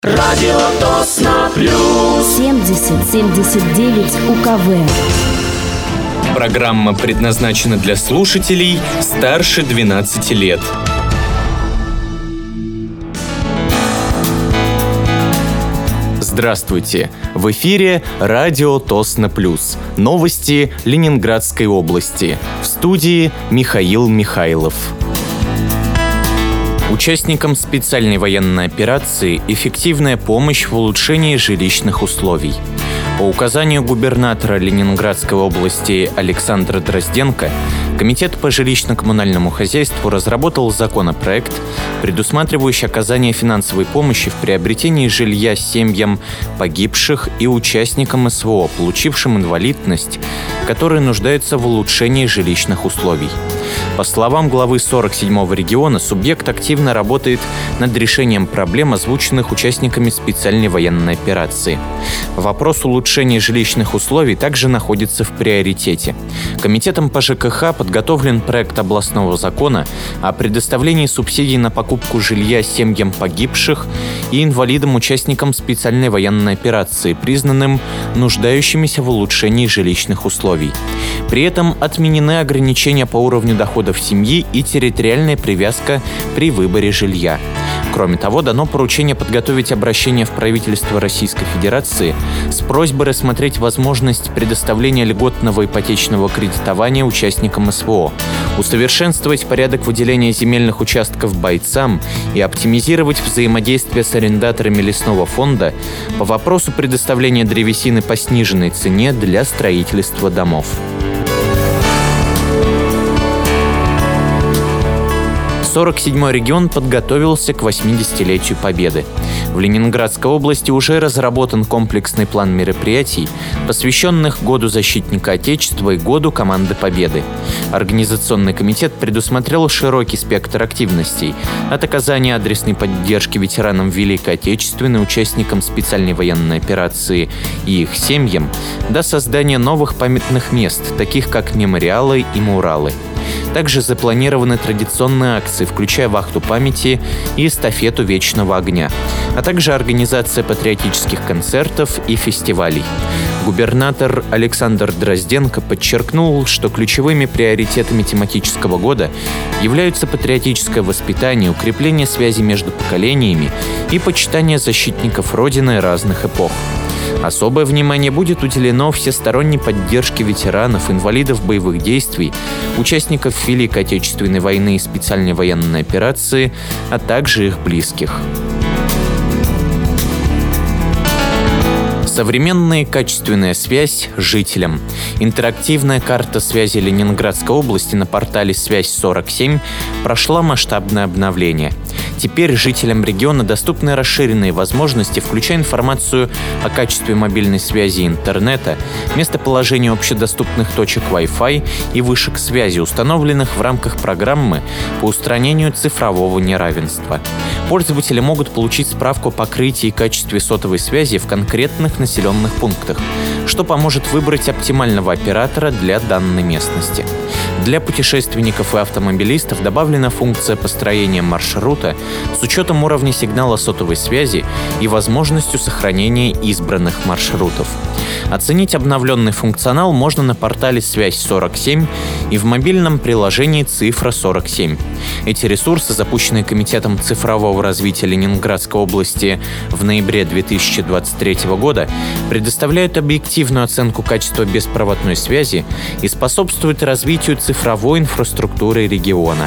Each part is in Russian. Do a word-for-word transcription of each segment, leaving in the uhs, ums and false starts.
Радио Тосно Плюс. семьдесят семьдесят девять УКВ. Программа предназначена для слушателей старше двенадцати лет. Здравствуйте! В эфире радио Тосно Плюс. Новости Ленинградской области. В студии Михаил Михайлов. Участникам специальной военной операции эффективная помощь в улучшении жилищных условий. По указанию губернатора Ленинградской области Александра Дрозденко, Комитет по жилищно-коммунальному хозяйству разработал законопроект, предусматривающий оказание финансовой помощи в приобретении жилья семьям погибших и участникам СВО, получившим инвалидность, которые нуждаются в улучшении жилищных условий. По словам главы сорок седьмого региона, субъект активно работает над решением проблем, озвученных участниками специальной военной операции. Вопрос улучшения жилищных условий также находится в приоритете. Комитетом по ЖКХ подготовлен проект областного закона о предоставлении субсидий на покупку жилья семьям погибших и инвалидам-участникам специальной военной операции, признанным нуждающимися в улучшении жилищных условий. При этом отменены ограничения по уровню доходов семьи и территориальная привязка при выборе жилья. Кроме того, дано поручение подготовить обращение в правительство Российской Федерации с просьбой рассмотреть возможность предоставления льготного ипотечного кредитования участникам СВО, усовершенствовать порядок выделения земельных участков бойцам и оптимизировать взаимодействие с арендаторами лесного фонда по вопросу предоставления древесины по сниженной цене для строительства домов. сорок седьмой регион подготовился к восьмидесятилетию Победы. В Ленинградской области уже разработан комплексный план мероприятий, посвященных Году защитника Отечества и Году команды Победы. Организационный комитет предусмотрел широкий спектр активностей, от оказания адресной поддержки ветеранам Великой Отечественной, участникам специальной военной операции и их семьям, до создания новых памятных мест, таких как мемориалы и муралы. Также запланированы традиционные акции, включая вахту памяти и эстафету Вечного огня, а также организация патриотических концертов и фестивалей. Губернатор Александр Дрозденко подчеркнул, что ключевыми приоритетами тематического года являются патриотическое воспитание, укрепление связи между поколениями и почитание защитников Родины разных эпох. Особое внимание будет уделено всесторонней поддержке ветеранов, инвалидов боевых действий, участников Великой Отечественной войны и специальной военной операции, а также их близких. Современная и качественная связь жителям. Интерактивная карта связи Ленинградской области на портале «Связь сорок семь» прошла масштабное обновление. Теперь жителям региона доступны расширенные возможности, включая информацию о качестве мобильной связи и интернета, местоположении общедоступных точек Wi-Fi и вышек связи, установленных в рамках программы по устранению цифрового неравенства. Пользователи могут получить справку о покрытии и качестве сотовой связи в конкретных населенных пунктах, что поможет выбрать оптимального оператора для данной местности. Для путешественников и автомобилистов добавлена функция построения маршрута с учетом уровня сигнала сотовой связи и возможностью сохранения избранных маршрутов. Оценить обновленный функционал можно на портале «Связь сорок семь» и в мобильном приложении «Цифра сорок семь». Эти ресурсы, запущенные Комитетом цифрового развития Ленинградской области в ноябре две тысячи двадцать третьего года, предоставляют объективную оценку качества беспроводной связи и способствуют развитию цифровой инфраструктуры региона.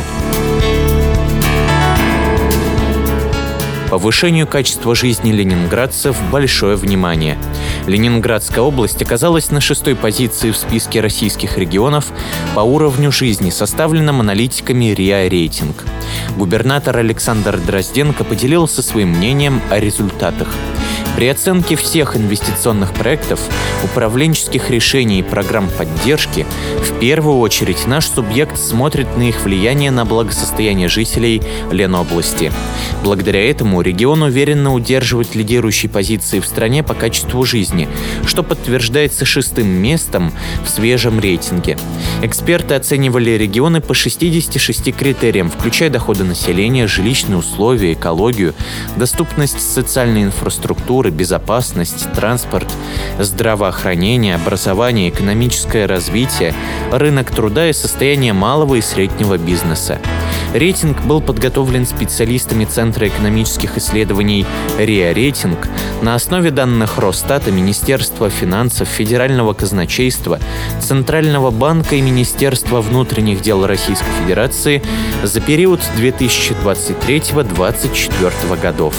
Повышению качества жизни ленинградцев большое внимание. Ленинградская область оказалась на шестой позиции в списке российских регионов по уровню жизни, составленном аналитиками РИА Рейтинг. Губернатор Александр Дрозденко поделился своим мнением о результатах. При оценке всех инвестиционных проектов, управленческих решений и программ поддержки, в первую очередь наш субъект смотрит на их влияние на благосостояние жителей Ленобласти. Благодаря этому регион уверенно удерживает лидирующие позиции в стране по качеству жизни, что подтверждается шестым местом в свежем рейтинге. Эксперты оценивали регионы по шестидесяти шести критериям, включая доходы населения, жилищные условия, экологию, доступность социальной инфраструктуры, безопасность, транспорт, здравоохранение, образование, экономическое развитие, рынок труда и состояние малого и среднего бизнеса. Рейтинг был подготовлен специалистами Центра экономических исследований РИА Рейтинг на основе данных Росстата, Министерства финансов, Федерального казначейства, Центрального банка и Министерства внутренних дел Российской Федерации за период две тысячи двадцать третьего — две тысячи двадцать четвёртого годов.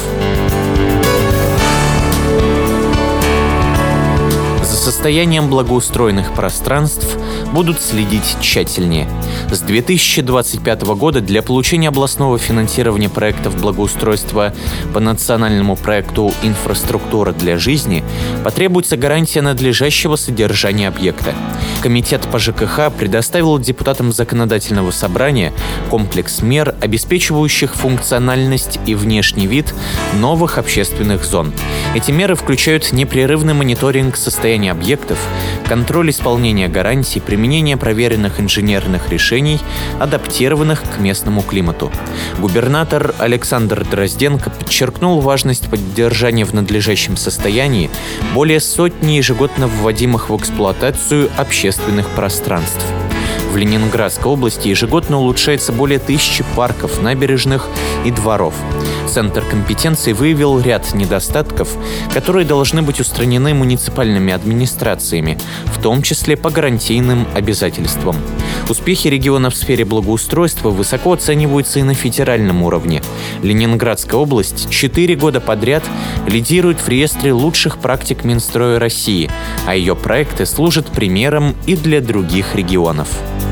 За состоянием благоустроенных пространств будут следить тщательнее. С две тысячи двадцать пятого года для получения областного финансирования проектов благоустройства по национальному проекту «Инфраструктура для жизни» потребуется гарантия надлежащего содержания объекта. Комитет по ЖКХ предоставил депутатам Законодательного собрания комплекс мер, обеспечивающих функциональность и внешний вид новых общественных зон. Эти меры включают непрерывный мониторинг состояния объектов, контроль исполнения гарантий, применение проверенных инженерных решений, адаптированных к местному климату. Губернатор Александр Дрозденко подчеркнул важность поддержания в надлежащем состоянии более сотни ежегодно вводимых в эксплуатацию общественных пространств. В Ленинградской области ежегодно улучшается более тысячи парков, набережных и дворов. Центр компетенции выявил ряд недостатков, которые должны быть устранены муниципальными администрациями, в том числе по гарантийным обязательствам. Успехи региона в сфере благоустройства высоко оцениваются и на федеральном уровне. Ленинградская область четыре года подряд лидирует в реестре лучших практик Минстроя России, а ее проекты служат примером и для других регионов.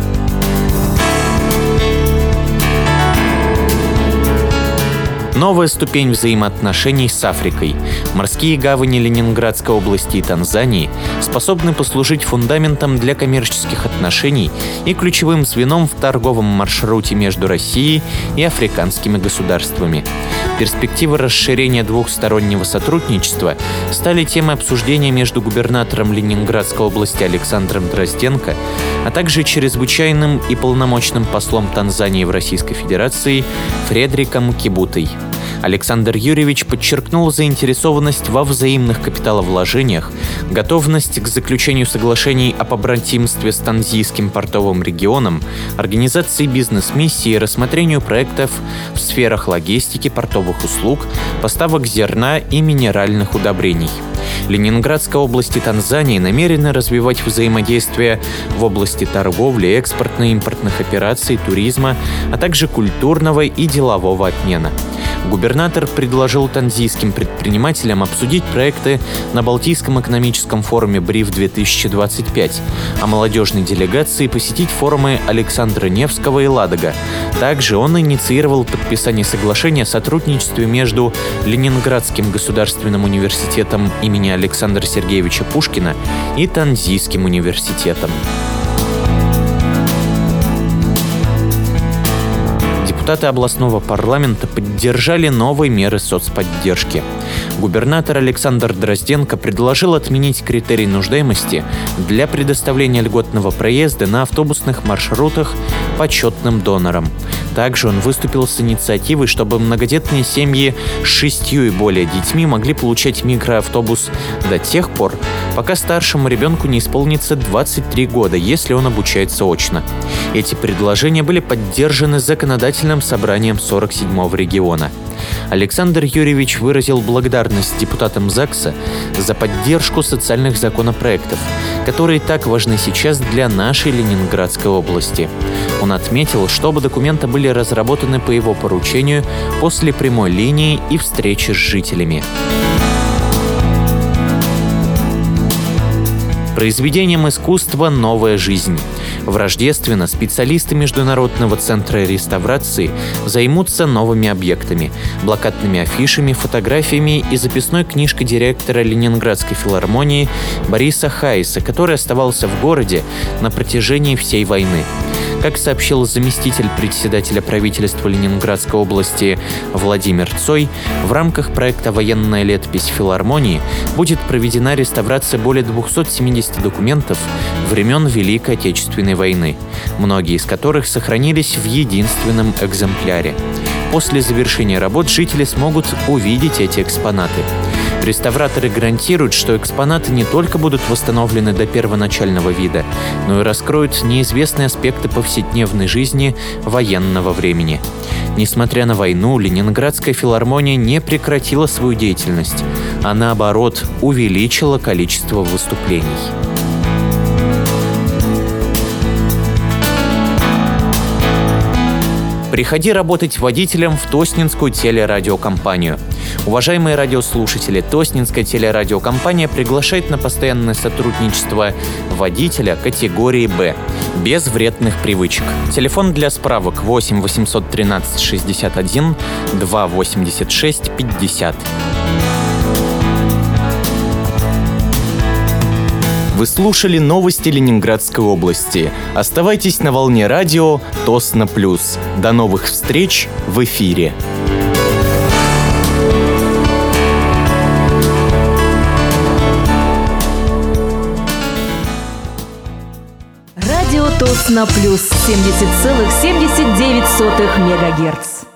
Новая ступень взаимоотношений с Африкой. Морские гавани Ленинградской области и Танзании способны послужить фундаментом для коммерческих отношений и ключевым звеном в торговом маршруте между Россией и африканскими государствами. Перспективы расширения двухстороннего сотрудничества стали темой обсуждения между губернатором Ленинградской области Александром Дрозденко, а также чрезвычайным и полномочным послом Танзании в Российской Федерации Фредриком Кибутой. Александр Юрьевич подчеркнул заинтересованность во взаимных капиталовложениях, готовность к заключению соглашений о побратимстве с Танзийским портовым регионом, организации бизнес-миссий и рассмотрению проектов в сферах логистики, портовых услуг, поставок зерна и минеральных удобрений. Ленинградская область и Танзания намерены развивать взаимодействие в области торговли, экспортно-импортных операций, туризма, а также культурного и делового обмена. Губернатор предложил танзийским предпринимателям обсудить проекты на Балтийском экономическом форуме БРИФ-две тысячи двадцать пять, а молодежной делегации посетить форумы Александра Невского и Ладога. Также он инициировал подписание соглашения о сотрудничестве между Ленинградским государственным университетом имени Александра Сергеевича Пушкина и Танзийским университетом. Депутаты областного парламента поддержали новые меры соцподдержки. Губернатор Александр Дрозденко предложил отменить критерий нуждаемости для предоставления льготного проезда на автобусных маршрутах почетным донорам. Также он выступил с инициативой, чтобы многодетные семьи с шестью и более детьми могли получать микроавтобус до тех пор, пока старшему ребенку не исполнится двадцать три года, если он обучается очно. Эти предложения были поддержаны законодательным собранием сорок седьмого региона. Александр Юрьевич выразил благодарность депутатам ЗАГСа за поддержку социальных законопроектов, которые так важны сейчас для нашей Ленинградской области. Он отметил, что оба документа были разработаны по его поручению после прямой линии и встречи с жителями. Произведением искусства «Новая жизнь». В Рождествено специалисты Международного центра реставрации займутся новыми объектами – плакатными афишами, фотографиями и записной книжкой директора Ленинградской филармонии Бориса Хайса, который оставался в городе на протяжении всей войны. Как сообщил заместитель председателя правительства Ленинградской области Владимир Цой, в рамках проекта «Военная летопись филармонии» будет проведена реставрация более двухсот семидесяти документов времен Великой Отечественной войны, многие из которых сохранились в единственном экземпляре. После завершения работ жители смогут увидеть эти экспонаты. Реставраторы гарантируют, что экспонаты не только будут восстановлены до первоначального вида, но и раскроют неизвестные аспекты повседневной жизни военного времени. Несмотря на войну, Ленинградская филармония не прекратила свою деятельность, а наоборот увеличила количество выступлений. Приходи работать водителем в Тоснинскую телерадиокомпанию. Уважаемые радиослушатели, Тоснинская телерадиокомпания приглашает на постоянное сотрудничество водителя категории «Б» без вредных привычек. Телефон для справок восемь восемьсот тринадцать шестьдесят один два восемьдесят шесть пятьдесят. Вы слушали новости Ленинградской области. Оставайтесь на волне радио Тосно плюс. До новых встреч в эфире. Радио Тосно плюс семьдесят целых семьдесят девять сотых мегагерц.